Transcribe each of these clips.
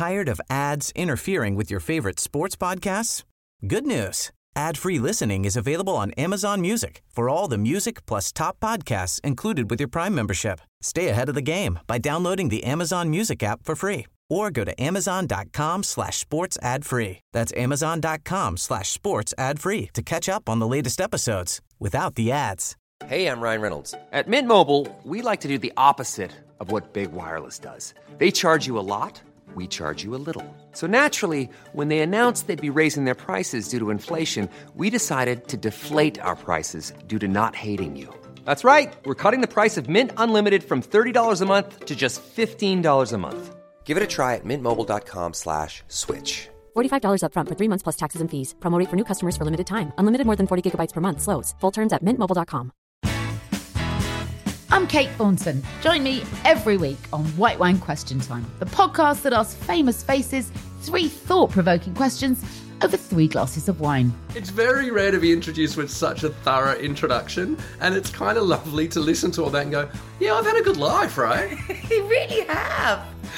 Tired of ads interfering with your favorite sports podcasts? Good news. Ad-free listening is available on Amazon Music for all the music plus top podcasts included with your Prime membership. Stay ahead of the game by downloading the Amazon Music app for free or go to amazon.com/sports ad free. That's amazon.com/sports ad free to catch up on the latest episodes without the ads. Hey, I'm Ryan Reynolds. At Mint Mobile, we like to do the opposite of what Big Wireless does. They charge you a lot. We charge you a little. So naturally, when they announced they'd be raising their prices due to inflation, we decided to deflate our prices due to not hating you. That's right. We're cutting the price of Mint Unlimited from $30 a month to just $15 a month. Give it a try at mintmobile.com/switch. $45 up front for 3 months plus taxes and fees. Promo rate for new customers for limited time. Unlimited more than 40 gigabytes per month. Slows full terms at mintmobile.com. I'm Kate Thornton. Join me every week on White Wine Question Time, the podcast that asks famous faces 3 thought-provoking questions over 3 glasses of wine. It's very rare to be introduced with such a thorough introduction, and it's kind of lovely to listen to all that and go, yeah, I've had a good life, right? You really have.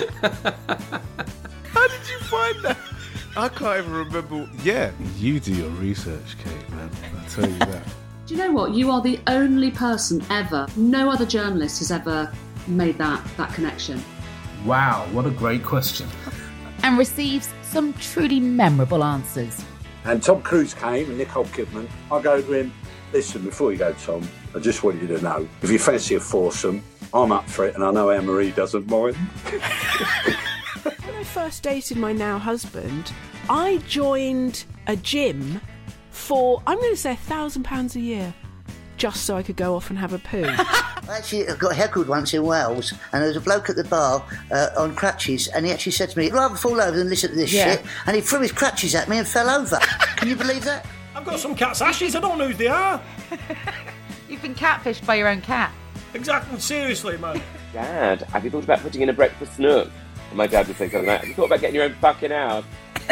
How did you find that? I can't even remember. Yeah, you do your research, Kate, man. I'll tell you that. Do you know what? You are the only person ever, no other journalist has ever made that connection. Wow, what a great question. And receives some truly memorable answers. And Tom Cruise came and Nicole Kidman. I go to him, listen, before you go, Tom, I just want you to know, if you fancy a foursome, I'm up for it, and I know Anne-Marie doesn't mind. When I first dated my now husband, I joined a gym for, I'm going to say £1,000 a year, just so I could go off and have a poo. Actually, I got heckled once in Wales, and there was a bloke at the bar on crutches, and he actually said to me, I'd rather fall over than listen to this shit, and he threw his crutches at me and fell over. Can you believe that? I've got some cat's ashes, I don't know who they are. You've been catfished by your own cat. Exactly, seriously, man. Dad, have you thought about putting in a breakfast nook? And my dad would say something like, have you thought about getting your own fucking house?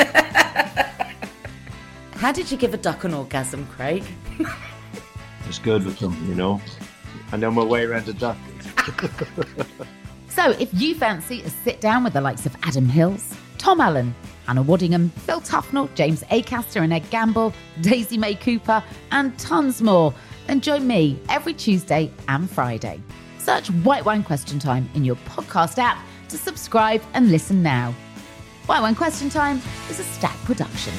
How did you give a duck an orgasm, Craig? It's good with them, you know. I know my way around a duck. So if you fancy a sit down with the likes of Adam Hills, Tom Allen, Hannah Waddingham, Phil Tufnell, James Acaster and Ed Gamble, Daisy May Cooper, and tons more, then join me every Tuesday and Friday. Search White Wine Question Time in your podcast app to subscribe and listen now. White Wine Question Time is a Stack production.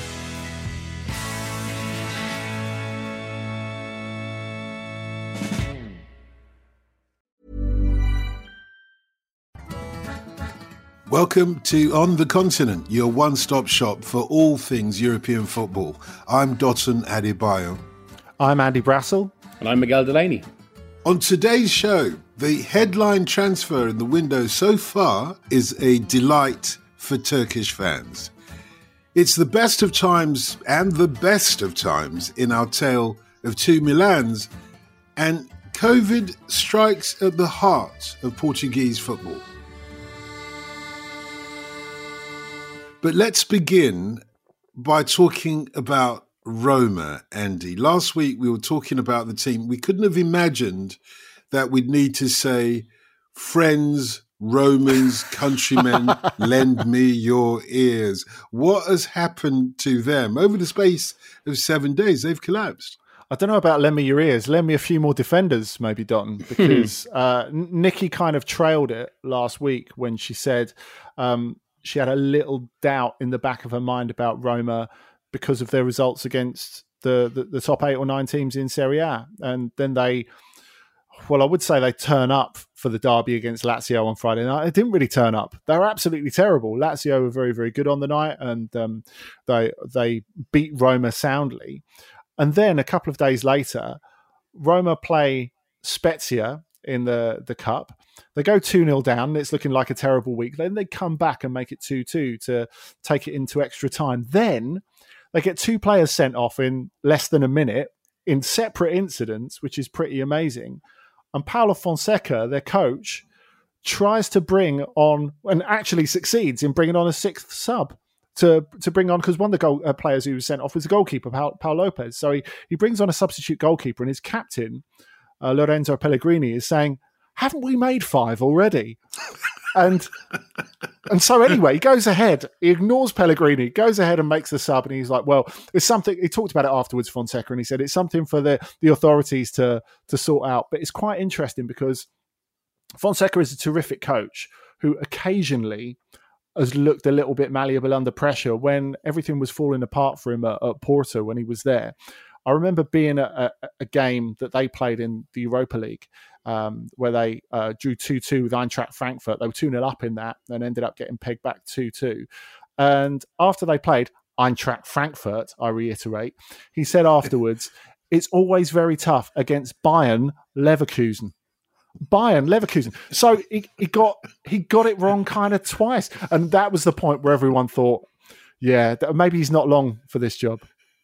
Welcome to On the Continent, your one-stop shop for all things European football. I'm Dotun Adebayo. I'm Andy Brassel. And I'm Miguel Delaney. On today's show, the headline transfer in the window so far is a delight for Turkish fans. It's the best of times and the best of times in our tale of 2 Milans, and COVID strikes at the heart of Portuguese football. But let's begin by talking about Roma, Andy. Last week we were talking about the team. We couldn't have imagined that we'd need to say, friends, Romans, countrymen, lend me your ears. What has happened to them? Over the space of 7 days, they've collapsed. I don't know about lend me your ears. Lend me a few more defenders, maybe, Dotton, because Nikki kind of trailed it last week when she said she had a little doubt in the back of her mind about Roma because of their results against the top 8 or 9 teams in Serie A. And then I would say they turn up for the derby against Lazio on Friday night. They didn't really turn up. They were absolutely terrible. Lazio were very, very good on the night, and they beat Roma soundly. And then a couple of days later, Roma play Spezia in the cup. They go 2-0 down, and it's looking like a terrible week. Then they come back and make it 2-2 to take it into extra time. Then they get 2 players sent off in less than a minute in separate incidents, which is pretty amazing. And Paulo Fonseca, their coach, tries to bring on, and actually succeeds in bringing on a 6th sub to bring on, because one of the players who was sent off was the goalkeeper, Paul Lopez. So he brings on a substitute goalkeeper, and his captain, Lorenzo Pellegrini, is saying, haven't we made 5 already? And so anyway, he goes ahead, he ignores Pellegrini, goes ahead and makes the sub, and he's like, well, it's something, he talked about it afterwards, Fonseca, and he said it's something for the authorities to sort out. But it's quite interesting because Fonseca is a terrific coach who occasionally has looked a little bit malleable under pressure when everything was falling apart for him at Porto when he was there. I remember being at a game that they played in the Europa League where they drew 2-2 with Eintracht Frankfurt. They were 2-0 up in that and ended up getting pegged back 2-2. And after they played Eintracht Frankfurt, I reiterate, he said afterwards, it's always very tough against Bayern Leverkusen. So he got it wrong kind of twice. And that was the point where everyone thought, yeah, maybe he's not long for this job.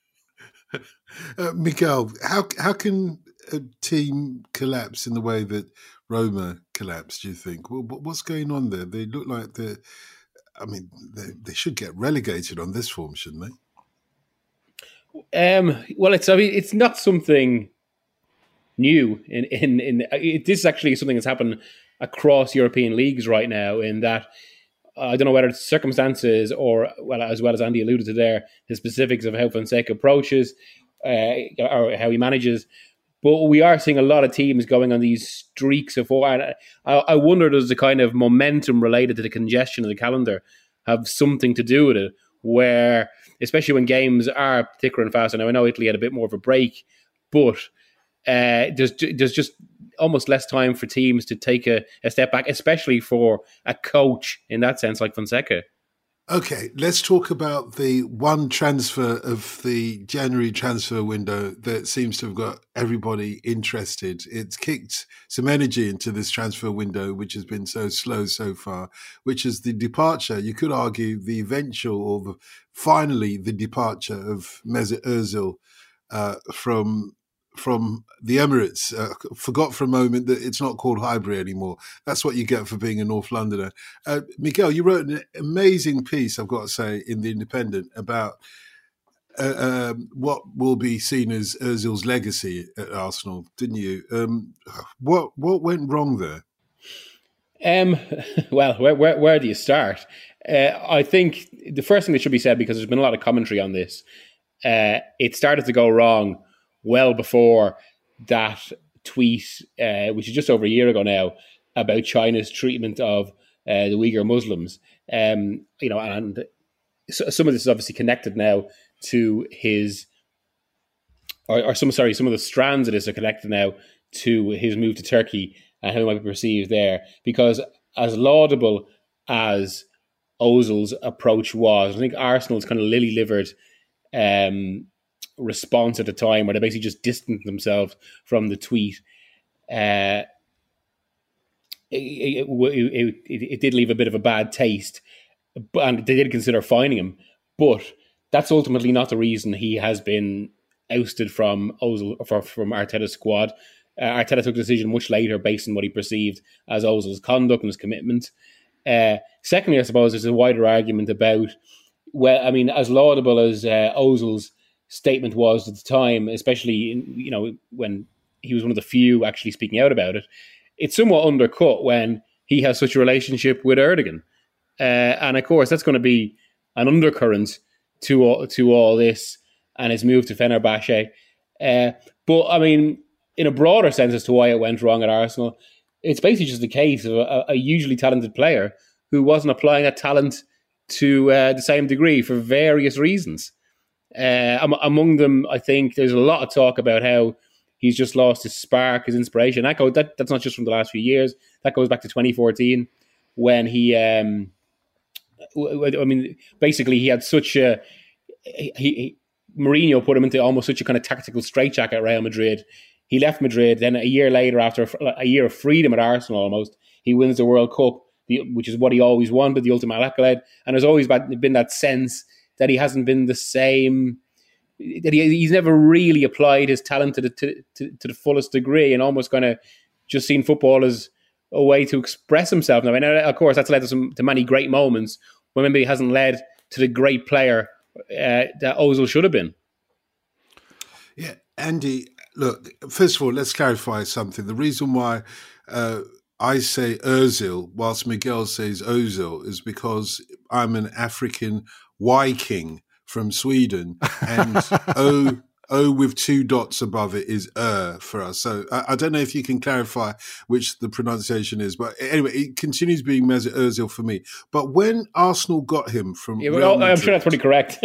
Miguel, how can a team collapse in the way that Roma collapsed, do you think? Well, what's going on there? They look like they should get relegated on this form, shouldn't they? Well, it's not something new. This is actually something that's happened across European leagues right now, in that I don't know whether it's circumstances or, well, as Andy alluded to there, the specifics of how Fonseca approaches or how he manages. But we are seeing a lot of teams going on these streaks of four. And I wonder, does the kind of momentum related to the congestion of the calendar have something to do with it? Where, especially when games are thicker and faster. Now, I know Italy had a bit more of a break, but there's just almost less time for teams to take a step back, especially for a coach in that sense like Fonseca. Okay, let's talk about the one transfer of the January transfer window that seems to have got everybody interested. It's kicked some energy into this transfer window, which has been so slow so far, which is the departure, you could argue, the eventual or finally the departure of Mesut Ozil from the Emirates. Forgot for a moment that it's not called Highbury anymore. That's what you get for being a North Londoner. Miguel, you wrote an amazing piece, I've got to say, in The Independent about what will be seen as Ozil's legacy at Arsenal, didn't you? What went wrong there? Well, where do you start? I think the first thing that should be said, because there's been a lot of commentary on this, it started to go wrong well before that tweet, which is just over a year ago now, about China's treatment of the Uyghur Muslims. And some of this is obviously connected now to his, some of the strands of this are connected now to his move to Turkey and how it might be perceived there. Because as laudable as Ozil's approach was, I think Arsenal's kind of lily-livered response at the time, where they basically just distanced themselves from the tweet. It did leave a bit of a bad taste, and they did consider fining him. But that's ultimately not the reason he has been ousted from Arteta's squad. Arteta took a decision much later based on what he perceived as Ozil's conduct and his commitment. Secondly, I suppose there's a wider argument about, well, I mean, as laudable as Ozil's statement was at the time, especially when he was one of the few actually speaking out about it, it's somewhat undercut when he has such a relationship with Erdogan, and of course that's going to be an undercurrent to all this and his move to Fenerbahce. But I mean, in a broader sense as to why it went wrong at Arsenal, it's basically just the case of a hugely talented player who wasn't applying that talent to the same degree for various reasons. Among them, I think there's a lot of talk about how he's just lost his spark, his inspiration. That's not just from the last few years. That goes back to 2014 when he, basically he had such a, Mourinho put him into almost such a kind of tactical straitjacket at Real Madrid. He left Madrid, then a year later, after a year of freedom at Arsenal almost, he wins the World Cup, which is what he always wanted, the ultimate accolade. And there's always been that sense that he hasn't been the same, that he's never really applied his talent to the fullest degree, and almost kind of just seen football as a way to express himself. Now, of course, that's led to many great moments, but maybe it hasn't led to the great player that Ozil should have been. Yeah, Andy, look, first of all, let's clarify something. The reason why I say Ozil whilst Miguel says Ozil is because I'm an African Viking from Sweden, and O with 2 dots above it is for us. So I don't know if you can clarify which the pronunciation is, but anyway, it continues being Mesut Ozil for me. But when Arsenal got him from Real Madrid, I'm sure that's pretty correct.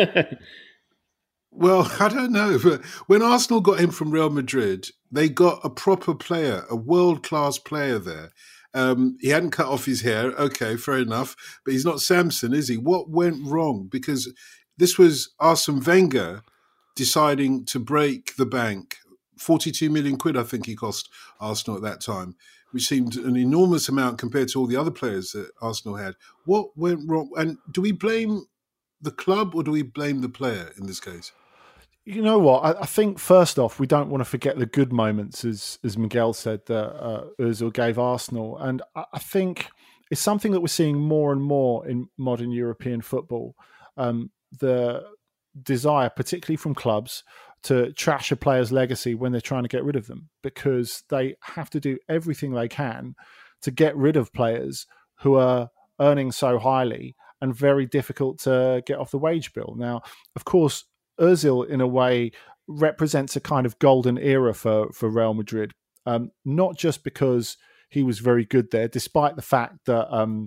Well, I don't know, but when Arsenal got him from Real Madrid, they got a proper player, a world-class player there. He hadn't cut off his hair. Okay, fair enough. But he's not Samson, is he? What went wrong? Because this was Arsene Wenger deciding to break the bank. 42 million quid, I think he cost Arsenal at that time, which seemed an enormous amount compared to all the other players that Arsenal had. What went wrong? And do we blame the club or do we blame the player in this case? You know what? I think first off, we don't want to forget the good moments, as Miguel said, that Ozil gave Arsenal. And I think it's something that we're seeing more and more in modern European football. The desire, particularly from clubs, to trash a player's legacy when they're trying to get rid of them, because they have to do everything they can to get rid of players who are earning so highly and very difficult to get off the wage bill. Now, of course, Ozil, in a way, represents a kind of golden era for Real Madrid, not just because he was very good there, despite the fact that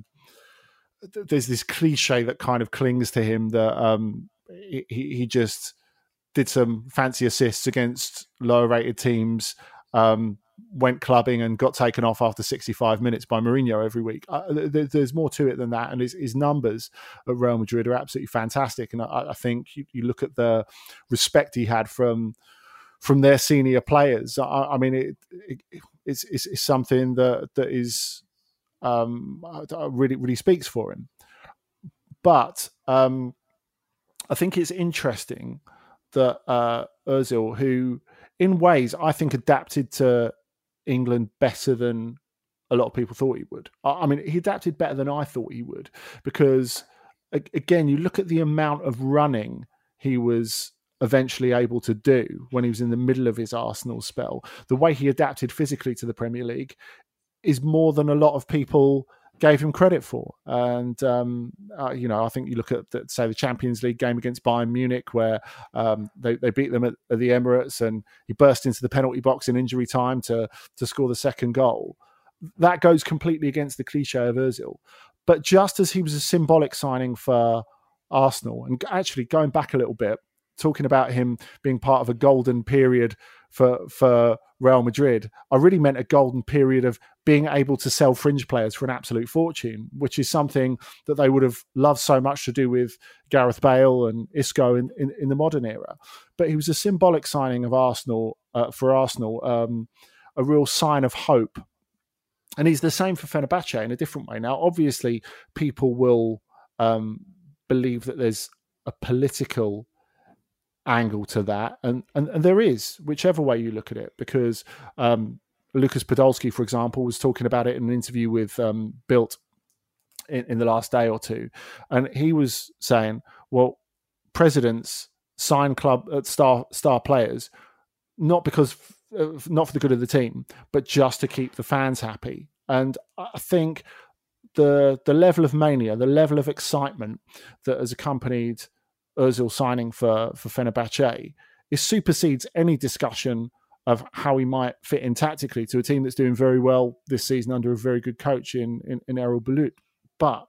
there's this cliche that kind of clings to him that he just did some fancy assists against lower-rated teams, went clubbing and got taken off after 65 minutes by Mourinho every week. There's more to it than that, and his numbers at Real Madrid are absolutely fantastic. And I think you look at the respect he had from their senior players. I mean, it's something that is really speaks for him. But I think it's interesting that Ozil, who in ways I think adapted to England better than a lot of people thought he would. I mean, he adapted better than I thought he would, because again, you look at the amount of running he was eventually able to do when he was in the middle of his Arsenal spell. The way he adapted physically to the Premier League is more than a lot of people gave him credit for. And, I think you look at, say, the Champions League game against Bayern Munich, where they beat them at the Emirates, and he burst into the penalty box in injury time to score the second goal. That goes completely against the cliche of Ozil. But just as he was a symbolic signing for Arsenal, and actually going back a little bit, talking about him being part of a golden period for Real Madrid, I really meant a golden period of being able to sell fringe players for an absolute fortune, which is something that they would have loved so much to do with Gareth Bale and Isco in the modern era. But he was a symbolic signing of Arsenal, for Arsenal, a real sign of hope. And he's the same for Fenerbahce in a different way. Now, obviously, people will believe that there's a political angle to that, and there is, whichever way you look at it, because Lucas Podolski, for example, was talking about it in an interview with Bild in the last day or two, and he was saying, well, presidents sign club star players not for the good of the team, but just to keep the fans happy. And I think the level of mania, the level of excitement that has accompanied Ozil signing for Fenerbahce, it supersedes any discussion of how he might fit in tactically to a team that's doing very well this season under a very good coach in Erol Bulut. But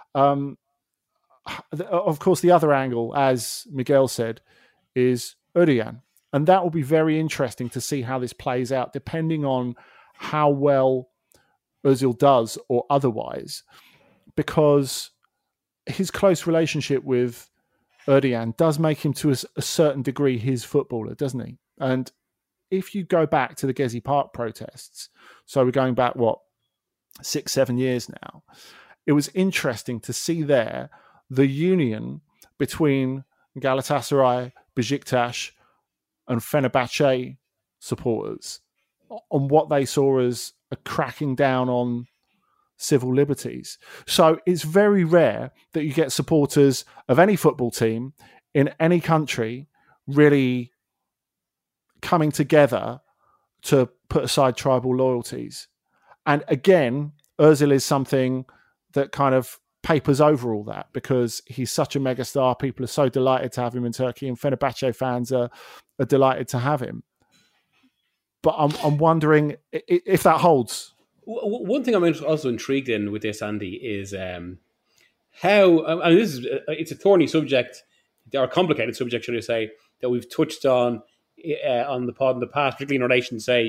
of course, the other angle, as Miguel said, is Odian. And that will be very interesting to see how this plays out, depending on how well Ozil does or otherwise, because his close relationship with Odian does make him, to a certain degree, his footballer, doesn't he? And if you go back to the Gezi Park protests, so we're going back, 6-7 years now, it was interesting to see there the union between Galatasaray, Besiktas and Fenerbahce supporters on what they saw as a cracking down on civil liberties. So it's very rare that you get supporters of any football team in any country really coming together to put aside tribal loyalties. And again, Ozil is something that kind of papers over all that because he's such a megastar. People are so delighted to have him in Turkey, and Fenerbahce fans are delighted to have him. But I'm wondering if that holds. One thing I'm also intrigued in with this, Andy, is how. I mean, it's a thorny subject, or a complicated subject, should I say, that we've touched on the pod in the past, particularly in relation to, say,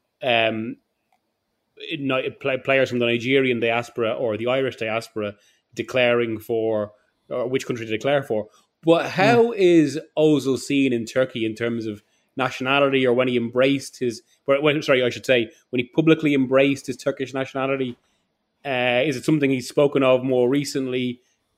players from the Nigerian diaspora or the Irish diaspora declaring for, or which country to declare for. But how is Ozil seen in Turkey in terms of nationality, or when he embraced when he publicly embraced his Turkish nationality? Is it something he's spoken of more recently,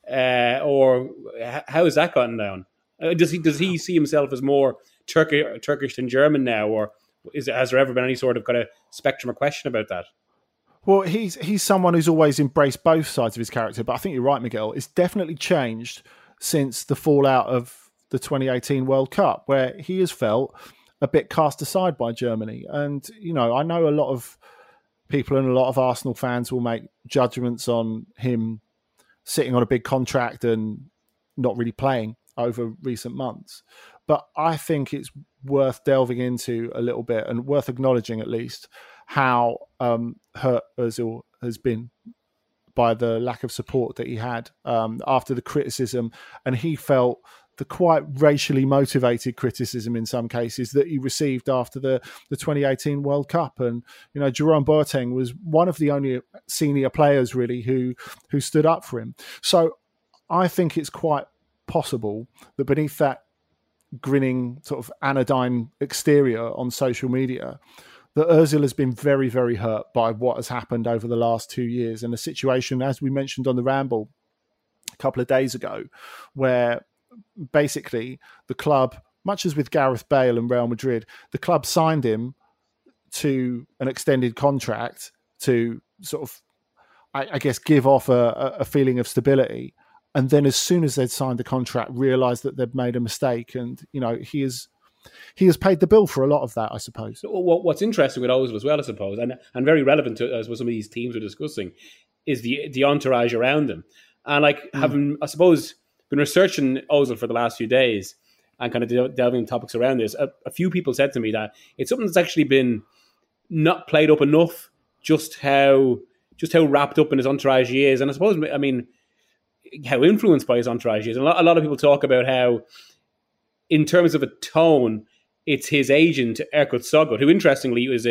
or how has that gotten down? Does he see himself as more Turkish than German now, or has there ever been any sort of kind of spectrum or question about that? Well, he's someone who's always embraced both sides of his character, but I think you're right, Miguel. It's definitely changed since the fallout of the 2018 World Cup, where he has felt a bit cast aside by Germany. And, I know a lot of people and a lot of Arsenal fans will make judgments on him sitting on a big contract and not really playing over recent months. But I think it's worth delving into a little bit and worth acknowledging at least how hurt Ozil has been by the lack of support that he had after the criticism. And he felt the quite racially motivated criticism in some cases that he received after the 2018 World Cup. And, Jerome Boateng was one of the only senior players really who stood up for him. So I think it's quite possible that beneath that grinning sort of anodyne exterior on social media, that Ozil has been very, very hurt by what has happened over the last 2 years. And the situation, as we mentioned on the Ramble a couple of days ago, where basically the club, much as with Gareth Bale and Real Madrid, the club signed him to an extended contract to sort of, I guess, give off a feeling of stability. And then as soon as they'd signed the contract, realised that they'd made a mistake. And, he has paid the bill for a lot of that, I suppose. What's interesting with Ozil as well, I suppose, and very relevant to as what some of these teams are discussing, is the entourage around him. And having, I suppose, been researching Ozil for the last few days and kind of delving into topics around this, a few people said to me that it's something that's actually been not played up enough, just how wrapped up in his entourage he is. And I suppose, how influenced by his entourage he is. And a lot of people talk about how, in terms of a tone, it's his agent, Erkut Sogut, who interestingly is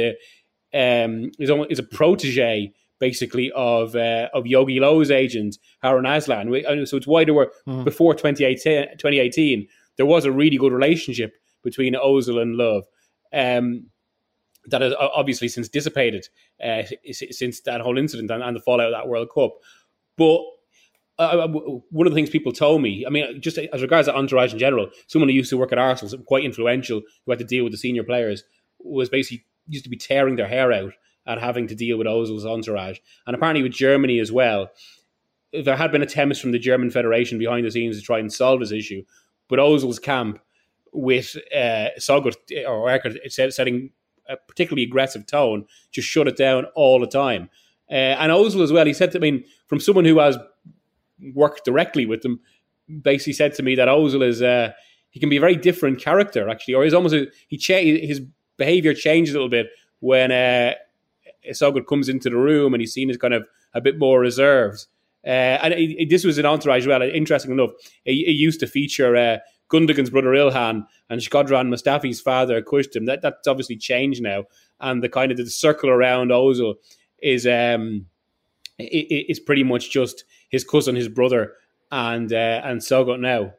a protege, basically, of Yogi Löw's agent, Harun Aslan. So it's why there were, before 2018, there was a really good relationship between Ozil and Löw. That has obviously since dissipated since that whole incident and the fallout of that World Cup. But one of the things people told me, just as regards to entourage in general, someone who used to work at Arsenal, quite influential, who had to deal with the senior players, was basically used to be tearing their hair out at having to deal with Ozil's entourage. And apparently with Germany as well, there had been attempts from the German Federation behind the scenes to try and solve this issue. But Ozil's camp, with Sogut or Erkut setting a particularly aggressive tone, just shut it down all the time. And Ozil as well, he said to from someone who has worked directly with them, basically said to me that Ozil is he can be a very different character, actually, or he's almost his behaviour changes a little bit when Sogut comes into the room and he's seen as kind of a bit more reserved. And this was an entourage as well. Interesting enough, it used to feature Gundogan's brother Ilhan and Shkodran Mustafi's father Kuştum. That's obviously changed now, and the kind of the circle around Ozil is pretty much just his cousin, his brother, and Sogut now.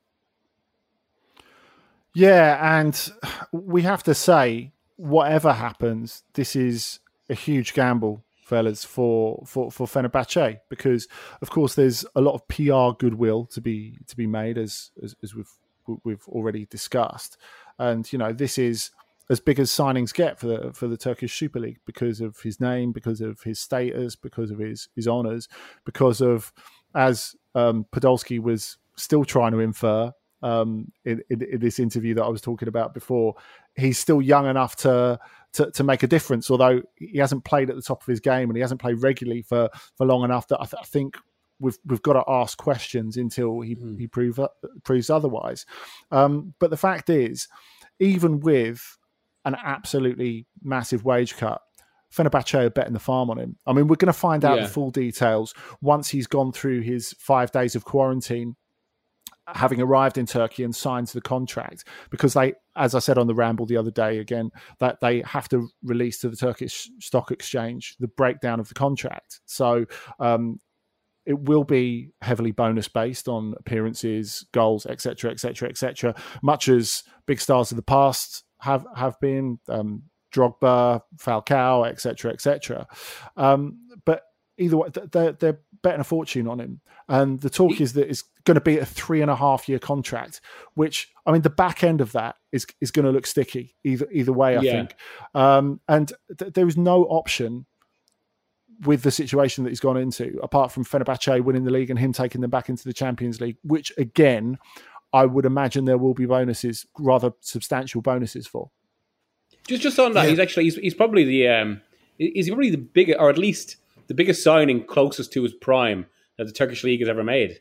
Yeah, and we have to say, whatever happens, this is a huge gamble, fellas, for Fenerbahce, because of course there's a lot of PR goodwill to be made, as we've already discussed, and this is as big as signings get for the Turkish Super League, because of his name, because of his status, because of his honours, because of, as Podolski was still trying to infer in this interview that I was talking about before, he's still young enough to to make a difference. Although he hasn't played at the top of his game and he hasn't played regularly for long enough, that I think we've got to ask questions until he proves otherwise. But the fact is, even with an absolutely massive wage cut, Fenerbahce are betting the farm on him. I mean, we're going to find out the full details once he's gone through his 5 days of quarantine, having arrived in Turkey and signed the contract, because they, as I said on the Ramble the other day again, that they have to release to the Turkish Stock Exchange the breakdown of the contract. So it will be heavily bonus based on appearances, goals, etc., etc., etc. Much as big stars of the past have been, Drogba, Falcao, etc., etc. But either way, they're betting a fortune on him. And the talk is that it's going to be a 3.5-year contract, which, I mean, the back end of that is going to look sticky either way, I think. And there is no option with the situation that he's gone into, apart from Fenerbahce winning the league and him taking them back into the Champions League, which, again, I would imagine there will be bonuses, rather substantial bonuses for. Just on that, he's probably the biggest, or at least the biggest signing closest to his prime that the Turkish league has ever made.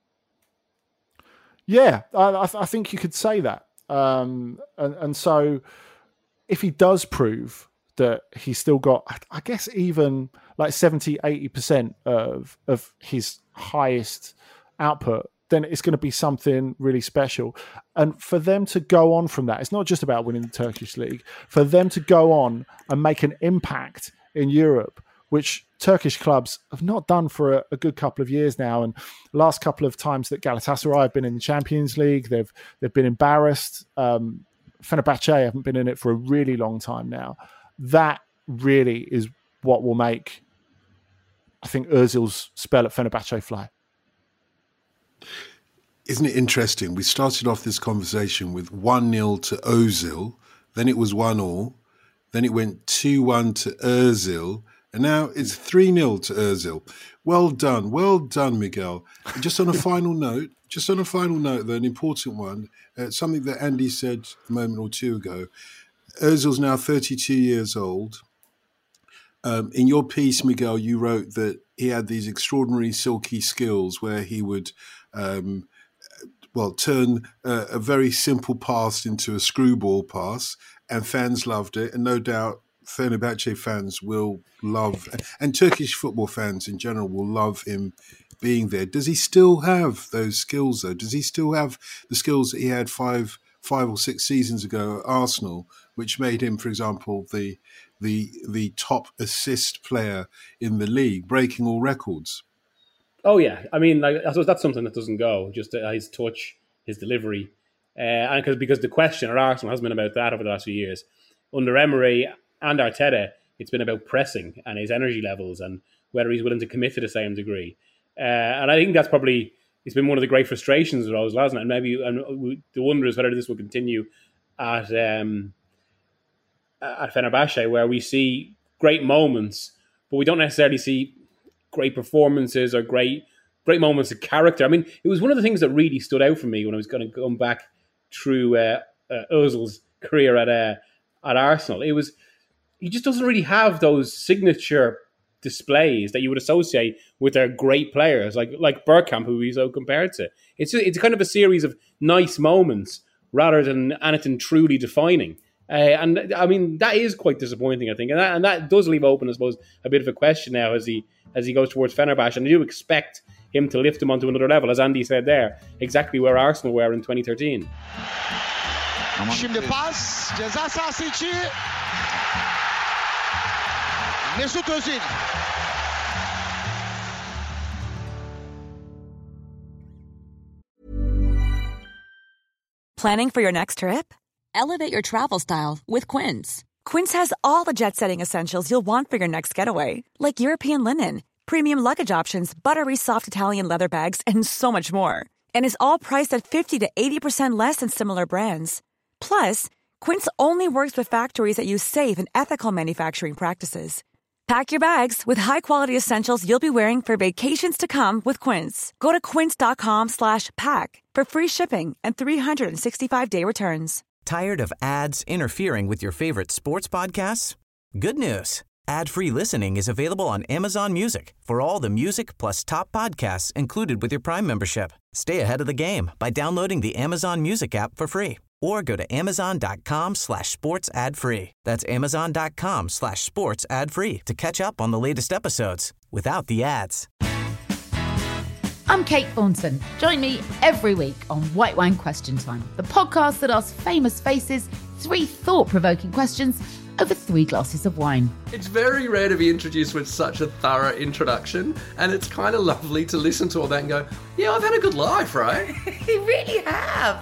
Yeah, I think you could say that. And so if he does prove that he's still got, I guess, even like 70, 80% of his highest output, then it's going to be something really special. And for them to go on from that, it's not just about winning the Turkish league, for them to go on and make an impact in Europe, which Turkish clubs have not done for a good couple of years now. And the last couple of times that Galatasaray have been in the Champions League, they've been embarrassed. Fenerbahce haven't been in it for a really long time now. That really is what will make, I think, Özil's spell at Fenerbahce fly. Isn't it interesting? We started off this conversation with 1-0 to Özil, then it was 1-1, then it went 2-1 to Özil, and now it's 3-0 to Özil. Well done, Miguel. Just on a final note, though, an important one, something that Andy said a moment or two ago. Özil's now 32 years old. In your piece, Miguel, you wrote that he had these extraordinary silky skills where he would turn a very simple pass into a screwball pass, and fans loved it. And no doubt Fenerbahce fans will love, and Turkish football fans in general will love him being there. Does he still have those skills, though? Does he still have the skills that he had five or six seasons ago at Arsenal, which made him, for example, the top assist player in the league, breaking all records? Oh yeah, I mean, I suppose that's something that doesn't go. Just his touch, his delivery, and because the question at Arsenal has been about that over the last few years. Under Emery and Arteta, it's been about pressing and his energy levels and whether he's willing to commit to the same degree. And I think that's probably, it's been one of the great frustrations with Ozil, hasn't it? And maybe the wonder is whether this will continue at Fenerbahce, where we see great moments, but we don't necessarily see great performances or great moments of character. I mean, it was one of the things that really stood out for me when I was going to come back through Ozil's career at Arsenal. He just doesn't really have those signature displays that you would associate with their great players, like Bergkamp, who he's so compared to. It's kind of a series of nice moments rather than anything truly defining. And I mean, that is quite disappointing, I think, and that does leave open, I suppose, a bit of a question now as he goes towards Fenerbahce. And I do expect him to lift him onto another level, as Andy said there, exactly where Arsenal were in 2013. Şimdi pas ceza sahası içi Mesut Özil. Planning for your next trip? Elevate your travel style with Quince. Quince has all the jet-setting essentials you'll want for your next getaway, like European linen, premium luggage options, buttery soft Italian leather bags, and so much more. And is all priced at 50 to 80% less than similar brands. Plus, Quince only works with factories that use safe and ethical manufacturing practices. Pack your bags with high-quality essentials you'll be wearing for vacations to come with Quince. Go to quince.com/pack for free shipping and 365-day returns. Tired of ads interfering with your favorite sports podcasts? Good news. Ad-free listening is available on Amazon Music for all the music plus top podcasts included with your Prime membership. Stay ahead of the game by downloading the Amazon Music app for free or go to amazon.com/sports ad free. That's amazon.com/sports ad free to catch up on the latest episodes without the ads. I'm Kate Thornton. Join me every week on White Wine Question Time, the podcast that asks famous faces 3 thought-provoking questions over 3 glasses of wine. It's very rare to be introduced with such a thorough introduction, and it's kind of lovely to listen to all that and go, yeah, I've had a good life, right? You really have.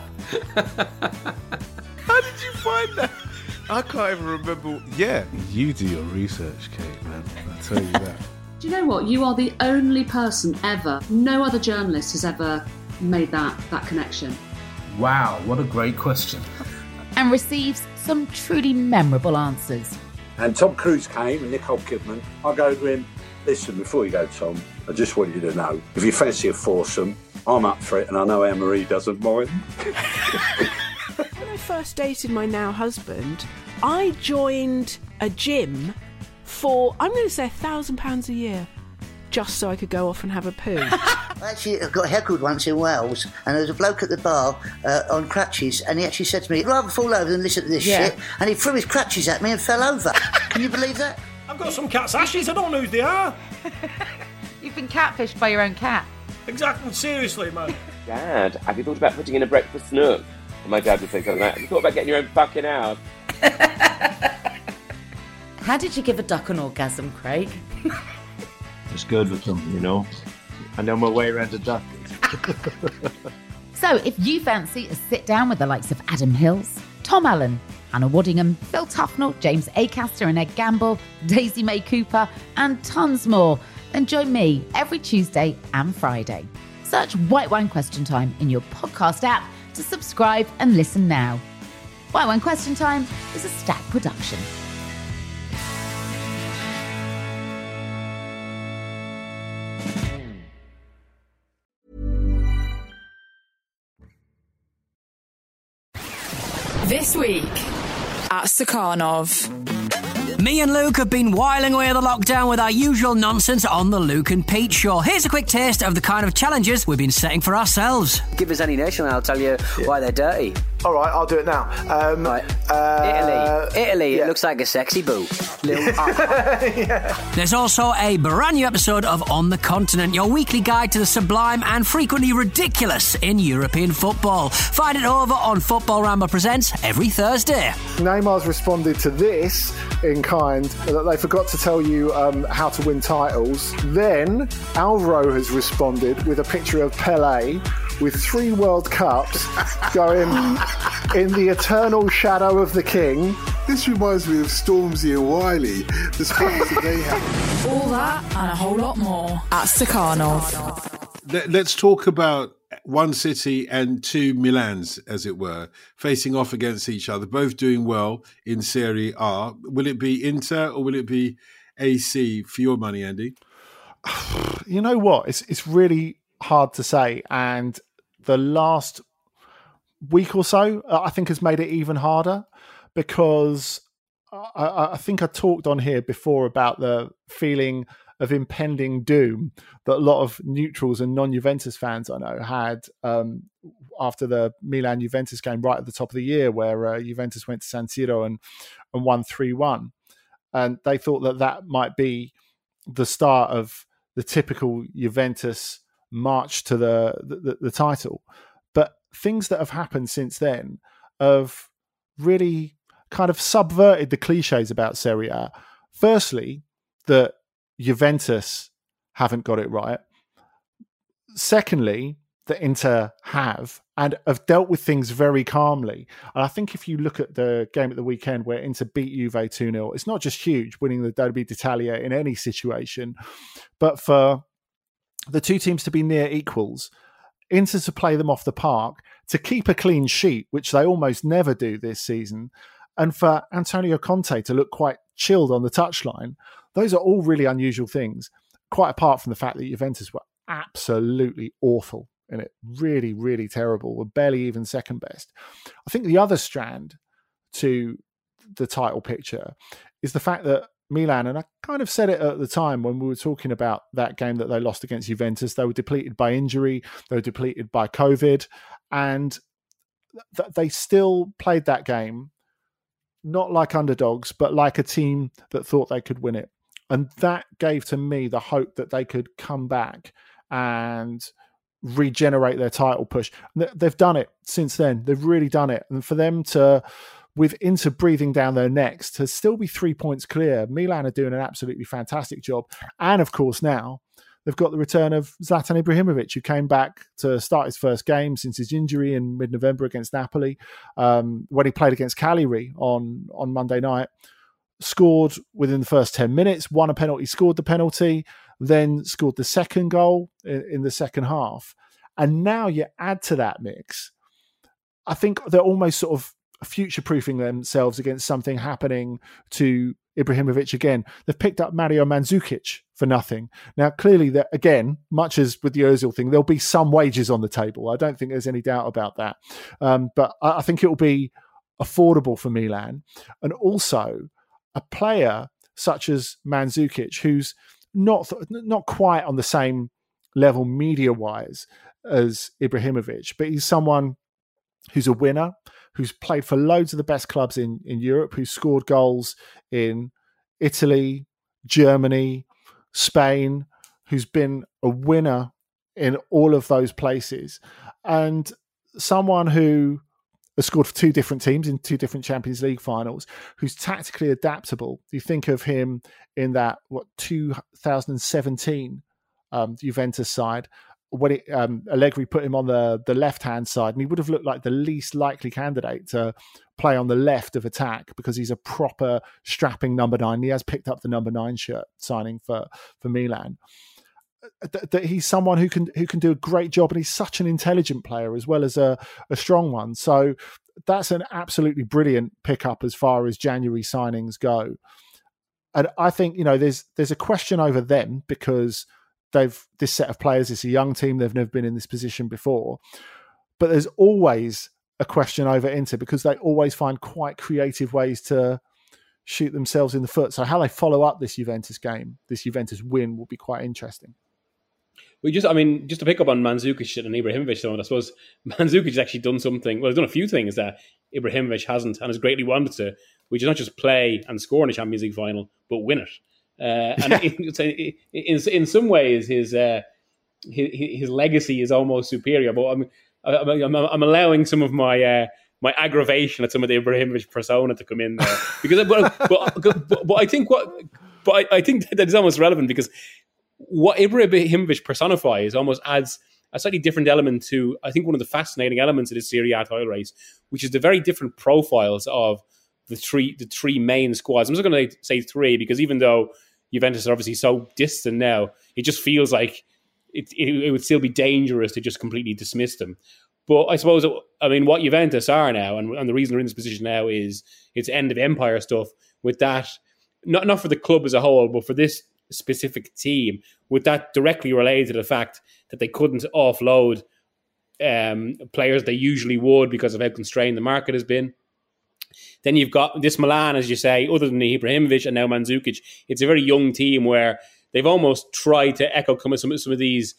How did you find that? I can't even remember. Yeah, you do your research, Kate, man. I'll tell you that. Do you know what? You are the only person ever, no other journalist has ever made that connection. Wow, what a great question. And receives some truly memorable answers. And Tom Cruise came and Nicole Kidman. I go to him, listen, before you go, Tom, I just want you to know, if you fancy a foursome, I'm up for it, and I know Anne-Marie doesn't mind. When I first dated my now husband, I joined a gym for, I'm going to say £1,000 a year, just so I could go off and have a poo. Actually, I got heckled once in Wales, and there was a bloke at the bar on crutches, and he actually said to me, I'd rather fall over than listen to this shit, and he threw his crutches at me and fell over. Can you believe that? I've got some cat's ashes, I don't know who they are. You've been catfished by your own cat. Exactly, seriously, man. Dad, have you thought about putting in a breakfast nook? And my dad would say something like, have you thought about getting your own fucking house? How did you give a duck an orgasm, Craig? It's good with them, you know. I know my way around a duck. So if you fancy a sit down with the likes of Adam Hills, Tom Allen, Hannah Waddingham, Phil Tufnell, James Acaster and Ed Gamble, Daisy May Cooper and tons more, then join me every Tuesday and Friday. Search White Wine Question Time in your podcast app to subscribe and listen now. White Wine Question Time is a Stack production. This week at Stakhanov. Me and Luke have been whiling away the lockdown with our usual nonsense on the Luke and Pete show. Here's a quick taste of the kind of challenges we've been setting for ourselves. Give us any nation and I'll tell you why they're dirty. All right, I'll do it now. Right. Italy. Yeah. It looks like a sexy boot. There's also a brand new episode of On the Continent, your weekly guide to the sublime and frequently ridiculous in European football. Find it over on Football Ramble Presents every Thursday. Neymar's responded to this in kind, that they forgot to tell you how to win titles. Then Alvaro has responded with a picture of Pelé with 3 World Cups going in the eternal shadow of the king. This reminds me of Stormzy and Wiley, the spots that they have. All that and a whole lot more at Stakhanov. Let's talk about one City and 2 Milans, as it were, facing off against each other, both doing well in Serie A. Will it be Inter or will it be AC for your money, Andy? You know what? It's really hard to say, and the last week or so, I think, has made it even harder, because I think I talked on here before about the feeling of impending doom that a lot of neutrals and non-Juventus fans I know had after the Milan-Juventus game right at the top of the year, where Juventus went to San Siro and won 3-1. And they thought that might be the start of the typical Juventus march to the title. But things that have happened since then have really kind of subverted the cliches about Serie A. Firstly, that Juventus haven't got it right. Secondly, that Inter have dealt with things very calmly. And I think if you look at the game at the weekend where Inter beat Juve 2-0, it's not just huge winning the Derby d'Italia in any situation, but for the two teams to be near equals, Inter to play them off the park, to keep a clean sheet, which they almost never do this season, and for Antonio Conte to look quite chilled on the touchline. Those are all really unusual things, quite apart from the fact that Juventus were absolutely awful in it. Really, really terrible. We're barely even second best. I think the other strand to the title picture is the fact that Milan, and I kind of said it at the time when we were talking about that game that they lost against Juventus, they were depleted by injury, they were depleted by COVID, and they still played that game not like underdogs, but like a team that thought they could win it. And that gave to me the hope that they could come back and regenerate their title push. They've done it since then. They've really done it. And for them to, with Inter breathing down their necks, to still be 3 points clear, Milan are doing an absolutely fantastic job. And of course now, they've got the return of Zlatan Ibrahimovic, who came back to start his first game since his injury in mid-November against Napoli, when he played against Cagliari on Monday night. Scored within the first 10 minutes, won a penalty, scored the penalty, then scored the second goal in the second half. And now you add to that mix, I think they're almost sort of future-proofing themselves against something happening to Ibrahimovic again. They've picked up Mario Mandzukic for nothing. Now, clearly, that again, much as with the Ozil thing, there'll be some wages on the table. I don't think there's any doubt about that. But I think it will be affordable for Milan. And also, a player such as Mandzukic, who's not quite on the same level media-wise as Ibrahimovic, but he's someone who's a winner, who's played for loads of the best clubs in Europe, who's scored goals in Italy, Germany, Spain, who's been a winner in all of those places, and someone who has scored for two different teams in two different Champions League finals, who's tactically adaptable. You think of him in that 2017 Juventus side, when Allegri put him on the left-hand side, and he would have looked like the least likely candidate to play on the left of attack because he's a proper strapping number 9. He has picked up the number 9 shirt signing for Milan. That he's someone who can do a great job, and he's such an intelligent player as well as a strong one. So that's an absolutely brilliant pickup as far as January signings go. And I think, there's a question over them because this set of players is a young team. They've never been in this position before. But there's always a question over Inter because they always find quite creative ways to shoot themselves in the foot. So how they follow up this Juventus game, this Juventus win, will be quite interesting. Just to pick up on Mandzukic and Ibrahimovic, I suppose Mandzukic has actually done something. Well, he's done a few things that Ibrahimovic hasn't and has greatly wanted to, which is not just play and score in a Champions League final, but win it. And in some ways, his legacy is almost superior. But I'm allowing some of my aggravation at some of the Ibrahimovic persona to come in there because, but I think that is almost relevant because what Ibrahimovic personifies almost adds a slightly different element to, I think, one of the fascinating elements of this Serie A title race, which is the very different profiles of the three main squads. I'm just going to say three because even though Juventus are obviously so distant now, it just feels like it would still be dangerous to just completely dismiss them. But I suppose, what Juventus are now, and the reason they're in this position now is it's end of empire stuff with that, not for the club as a whole, but for this specific team, with that directly related to the fact that they couldn't offload players they usually would because of how constrained the market has been. Then you've got this Milan, as you say, other than Ibrahimovic and now Mandzukic. It's a very young team where they've almost tried to echo some of these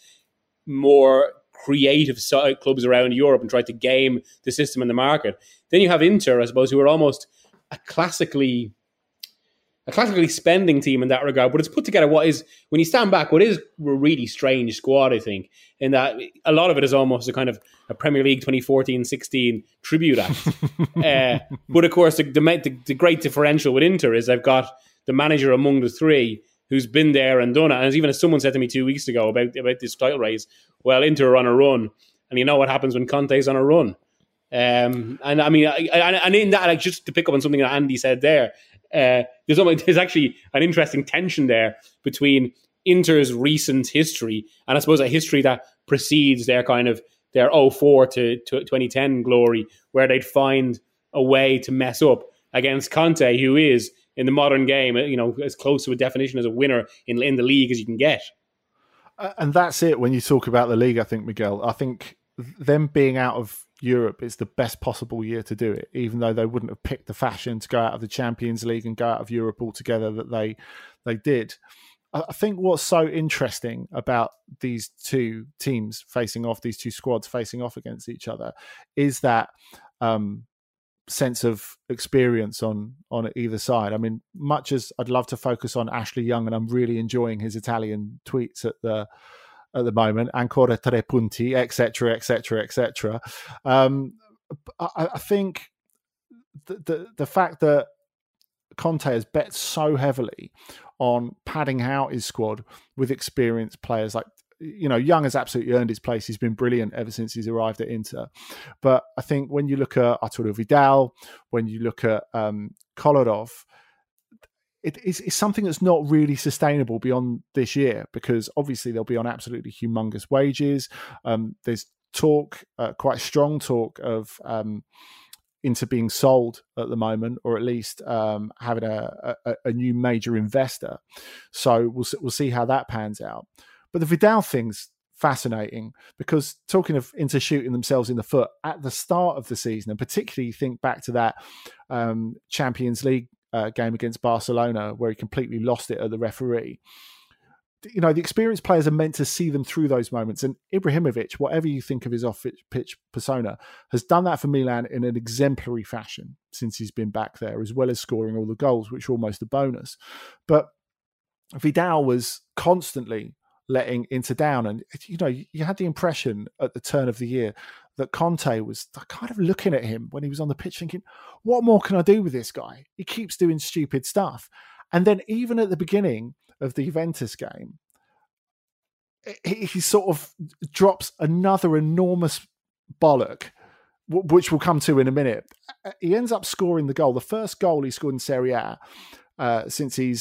more creative clubs around Europe and tried to game the system and the market. Then you have Inter, I suppose, who are almost a classically spending team in that regard, but it's put together what is, when you stand back, what is a really strange squad, I think, in that a lot of it is almost a kind of a Premier League 2014-16 tribute act. But of course, the great differential with Inter is they've got the manager among the three who's been there and done it. And even as someone said to me 2 weeks ago about this title race, well, Inter are on a run, and you know what happens when Conte's on a run. And in that, just to pick up on something that Andy said there, there's actually an interesting tension there between Inter's recent history and I suppose a history that precedes their 04 to 2010 glory, where they'd find a way to mess up against Conte, who is in the modern game, as close to a definition as a winner in the league as you can get. And that's it when you talk about the league, I think, Miguel. I think them being out of Europe is the best possible year to do it, even though they wouldn't have picked the fashion to go out of the Champions League and go out of Europe altogether that they did. I think what's so interesting about these two teams facing off, these two squads facing off against each other, is that sense of experience on either side. I mean, much as I'd love to focus on Ashley Young, and I'm really enjoying his Italian tweets at the moment, ancora tre punti, etc., etc., etc. I think the fact that Conte has bet so heavily on padding out his squad with experienced players like, Young has absolutely earned his place. He's been brilliant ever since he's arrived at Inter. But I think when you look at Arturo Vidal, when you look at Kolarov, it's something that's not really sustainable beyond this year, because obviously they'll be on absolutely humongous wages. There's talk, quite strong talk of Inter being sold at the moment, or at least having a new major investor. So we'll see how that pans out. But the Vidal thing's fascinating, because talking of Inter shooting themselves in the foot at the start of the season, and particularly think back to that Champions League game against Barcelona where he completely lost it at the referee. The experienced players are meant to see them through those moments. And Ibrahimovic, whatever you think of his off-pitch persona, has done that for Milan in an exemplary fashion since he's been back there, as well as scoring all the goals, which are almost a bonus. But Vidal was constantly letting Inter down. And, you had the impression at the turn of the year that Conte was kind of looking at him when he was on the pitch thinking, what more can I do with this guy? He keeps doing stupid stuff. And then even at the beginning of the Juventus game, he sort of drops another enormous bollock, which we'll come to in a minute. He ends up scoring the goal, the first goal he scored in Serie A since he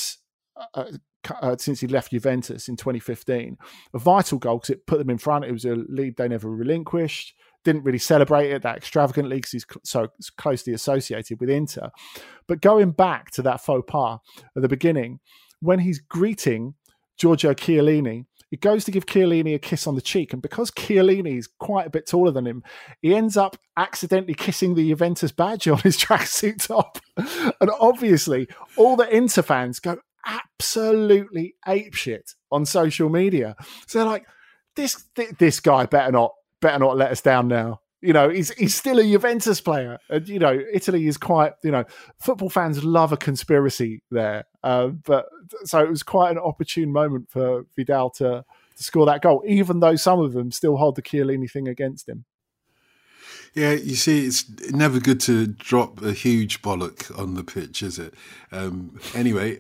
left Juventus in 2015. A vital goal because it put them in front. It was a lead they never relinquished. Didn't really celebrate it that extravagantly because he's so closely associated with Inter. But going back to that faux pas at the beginning, when he's greeting Giorgio Chiellini, he goes to give Chiellini a kiss on the cheek. And because Chiellini is quite a bit taller than him, he ends up accidentally kissing the Juventus badge on his tracksuit top. And obviously, all the Inter fans go absolutely apeshit on social media. So they're like, this guy better not let us down now. He's still a Juventus player. And, Italy is quite, football fans love a conspiracy there. But so it was quite an opportune moment for Vidal to score that goal, even though some of them still hold the Chiellini thing against him. Yeah, you see, it's never good to drop a huge bollock on the pitch, is it? Anyway,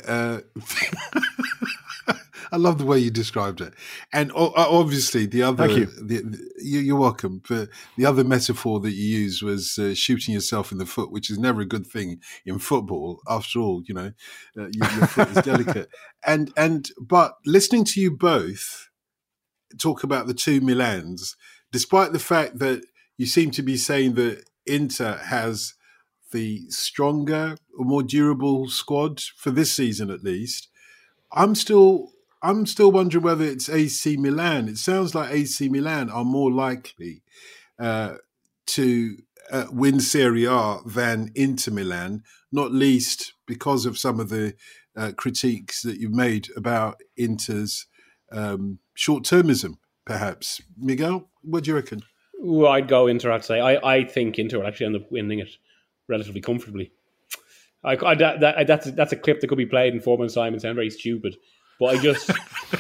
I love the way you described it. And obviously the other... Thank you. You're welcome. But the other metaphor that you used was shooting yourself in the foot, which is never a good thing in football. After all, your foot is delicate. But listening to you both talk about the two Milans, despite the fact that you seem to be saying that Inter has the stronger or more durable squad for this season, at least, I'm still wondering whether it's AC Milan. It sounds like AC Milan are more likely to win Serie A than Inter Milan, not least because of some of the critiques that you've made about Inter's short-termism, perhaps. Miguel, what do you reckon? Well, I'd go Inter, I'd say. I think Inter will actually end up winning it relatively comfortably. That's a clip that could be played in 4 months' time and sound very stupid. But I just,